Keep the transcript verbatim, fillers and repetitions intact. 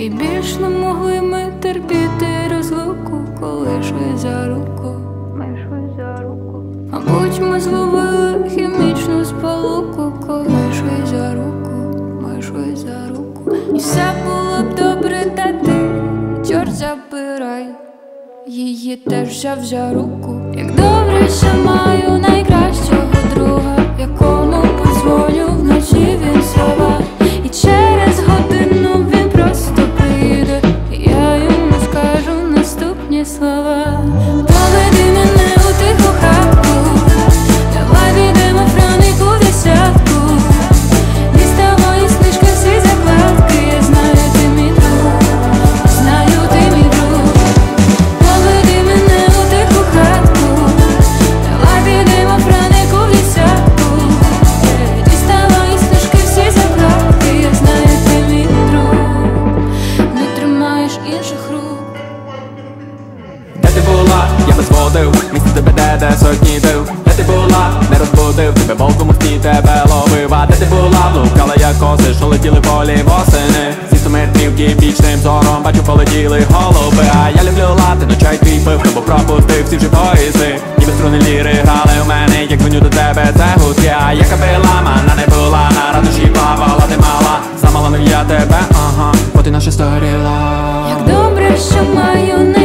І більш не могли ми терпіти розлуку, коли йшли за руку. Ми йшли за руку. Мабуть, ми зловили хімічну сполуку, коли йшли за руку, ми йшли за руку. І все було б добре, та ти, чорт забирай, її теж взяв за руку. Як добре, що маю найкращого друга, якому позволю вночі він слова. І через годину він просто прийде, і я йому скажу наступні слова. Поведи мене у тиху хатку, давай підемо Франику в десятку. Діставай з книжки всі закладки, я знаю, ти мій друг, знаю, ти мій друг. Поведи мене у тиху хатку, давай підемо Франику в десятку. Діставай з книжки всі закладки, я знаю, ти мій друг, не тримаєш інших рук. Де ти була? Я без водив, місце тебе де, де сотні див. Де ти була? Не розбудив, тебе волку мості, тебе ловив. А де ти була? Блукала як коси, що летіли полі восени. Зі сто метрів кіпічним зором бачу, полетіли голуби. А я люблю лати, ночай твій пив, бо пропустив всі вже поїзди. Ніби струни ліри грали у мене, як дзвоню до тебе, це гудки. А я капила, мана не була, на радощі плавала, ти мала. Замала я тебе, ага, бо ти наша старіла. Як добре, що маю